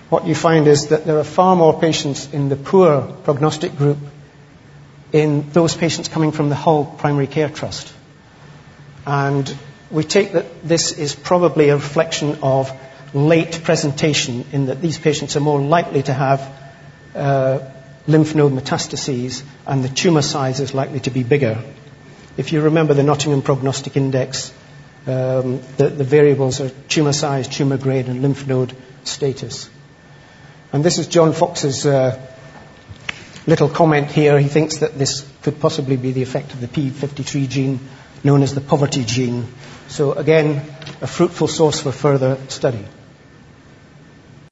what you find is that there are far more patients in the poor prognostic group in those patients coming from the Hull Primary Care Trust. And we take that this is probably a reflection of late presentation, in that these patients are more likely to have lymph node metastases, and the tumour size is likely to be bigger. If you remember the Nottingham Prognostic Index, the variables are tumour size, tumour grade, and lymph node status. And this is John Fox's little comment here. He thinks that this could possibly be the effect of the P53 gene, known as the poverty gene. So again, a fruitful source for further study.